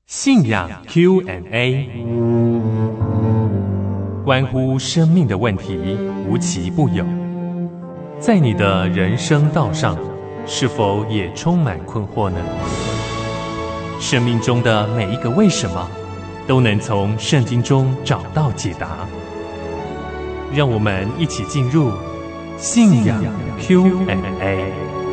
信仰 Q&A， 关乎生命的问题无奇不有。在你的人生道上，是否也充满困惑呢？生命中的每一个为什么，都能从圣经中找到解答。让我们一起进入信仰 Q&A。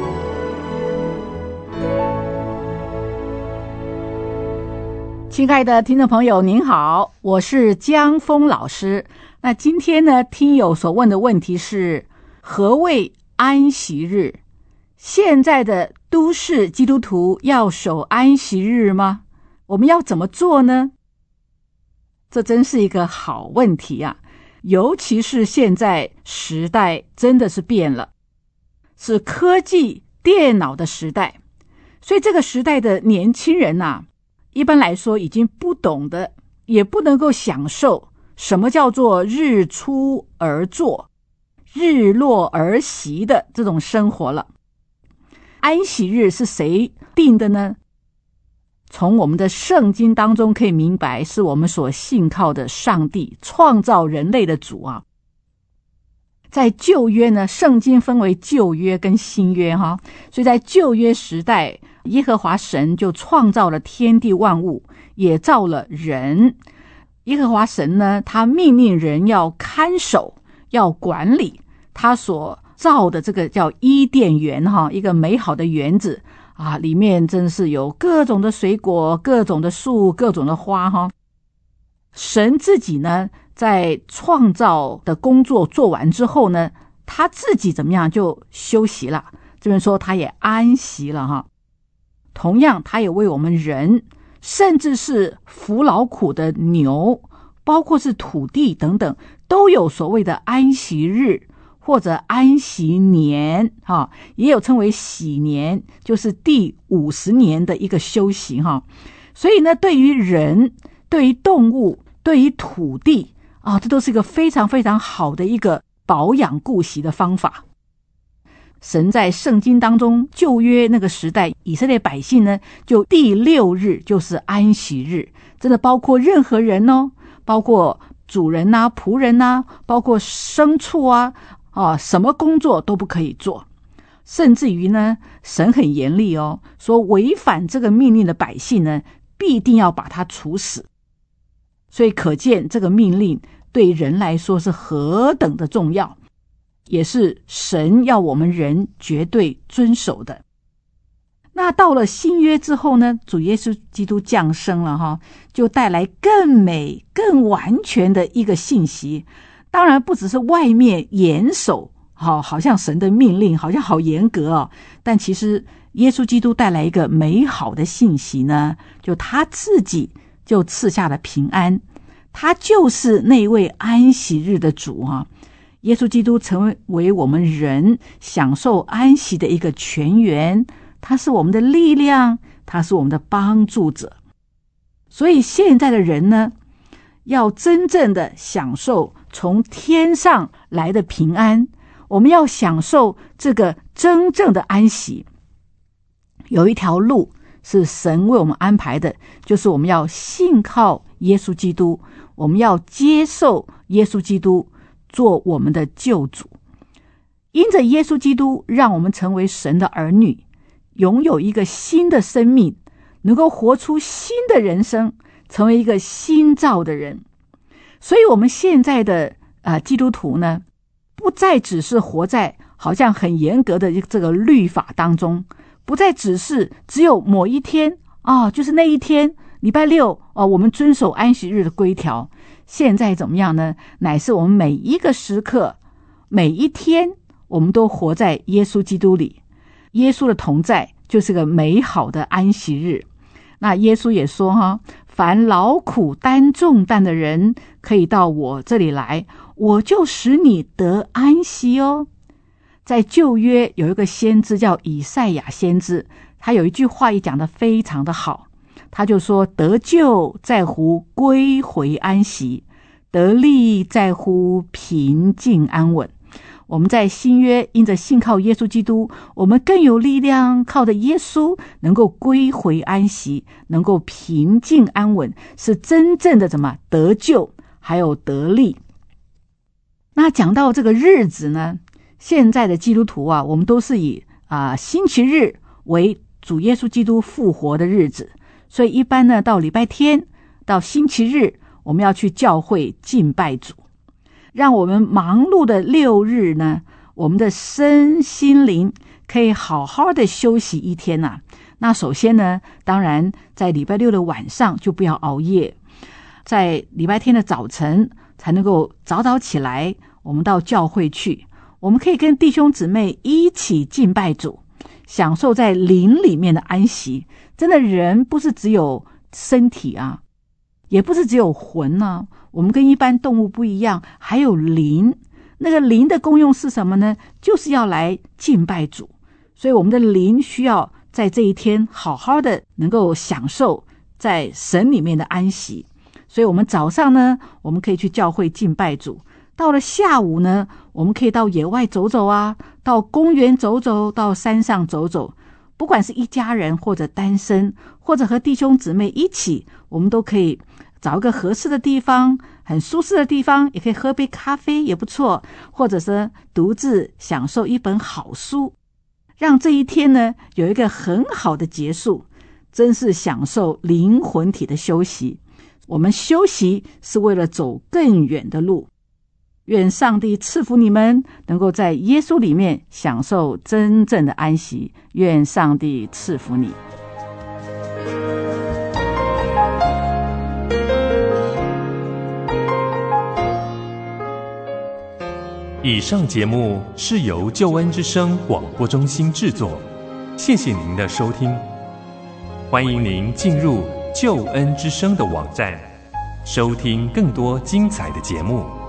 亲爱的听众朋友您好，我是江峰老师。那今天呢，听友所问的问题是：何谓安息日？现在的都市基督徒要守安息日吗？我们要怎么做呢？这真是一个好问题啊，尤其是现在时代真的是变了，是科技电脑的时代，所以这个时代的年轻人啊，一般来说已经不懂得，也不能够享受什么叫做日出而作日落而息的这种生活了。安息日是谁定的呢？从我们的圣经当中可以明白，是我们所信靠的上帝创造人类的主啊。在旧约呢，圣经分为旧约跟新约哈，所以在旧约时代，耶和华神就创造了天地万物，也造了人。耶和华神呢，他命令人要看守，要管理他所造的这个叫伊甸园哈，一个美好的园子啊，里面真是有各种的水果，各种的树，各种的花哈。神自己呢，在创造的工作做完之后呢，他自己怎么样就休息了，这边说他也安息了哈。同样他也为我们人，甚至是服劳苦的牛，包括是土地等等，都有所谓的安息日或者安息年哈，也有称为喜年，就是第50年的一个休息哈。所以呢，对于人，对于动物，对于土地啊，这都是一个非常非常好的一个保养顾惜的方法。神在圣经当中，旧约那个时代，以色列百姓呢，就第6日就是安息日，真的包括任何人哦，包括主人啊、仆人啊，包括牲畜啊，什么工作都不可以做。甚至于呢，神很严厉哦，说违反这个命令的百姓呢，必定要把他处死。所以可见这个命令对人来说是何等的重要，也是神要我们人绝对遵守的。那到了新约之后呢，主耶稣基督降生了哈，就带来更美更完全的一个信息。当然不只是外面严守，好像神的命令好像好严格哦，但其实耶稣基督带来一个美好的信息呢，就他自己就赐下了平安，他就是那位安息日的主啊。耶稣基督成为我们人享受安息的一个泉源，他是我们的力量，他是我们的帮助者。所以现在的人呢，要真正的享受从天上来的平安，我们要享受这个真正的安息。有一条路是神为我们安排的，就是我们要信靠耶稣基督，我们要接受耶稣基督做我们的救主。因着耶稣基督，让我们成为神的儿女，拥有一个新的生命，能够活出新的人生，成为一个新造的人。所以我们现在的基督徒呢，不再只是活在好像很严格的这个律法当中，不再只是只有某一天就是那一天礼拜六我们遵守安息日的规条。现在怎么样呢？乃是我们每一个时刻，每一天，我们都活在耶稣基督里。耶稣的同在就是个美好的安息日。那耶稣也说凡劳苦担重担的人，可以到我这里来，我就使你得安息哦。在旧约有一个先知叫以赛亚先知，他有一句话也讲得非常的好，他就说，得救在乎归回安息，得力在乎平静安稳。 我们在新约因着信靠耶稣基督，我们更有力量靠着耶稣能够归回安息，能够平静安稳，是真正的得救还有得力。那讲到这个日子呢，现在的基督徒我们都是以星期日为主耶稣基督复活的日子，所以一般呢到礼拜天到星期日，我们要去教会敬拜主，让我们忙碌的6日呢，我们的身心灵可以好好的休息一天那首先呢，当然在礼拜6的晚上就不要熬夜，在礼拜天的早晨才能够早早起来，我们到教会去，我们可以跟弟兄姊妹一起敬拜主，享受在灵里面的安息。真的，人不是只有身体也不是只有魂我们跟一般动物不一样，还有灵。那个灵的功用是什么呢？就是要来敬拜主，所以我们的灵需要在这一天好好的能够享受在神里面的安息。所以我们早上呢，我们可以去教会敬拜主，到了下午呢，我们可以到野外走走到公园走走，到山上走走，不管是一家人或者单身，或者和弟兄姊妹一起，我们都可以找一个合适的地方，很舒适的地方，也可以喝杯咖啡也不错，或者是独自享受一本好书，让这一天呢有一个很好的结束，真是享受灵魂体的休息。我们休息是为了走更远的路。愿上帝赐福你们，能够在耶稣里面享受真正的安息。愿上帝赐福你。 以上节目是由救恩之声广播中心制作，谢谢您的收听。欢迎您进入救恩之声的网站，收听更多精彩的节目。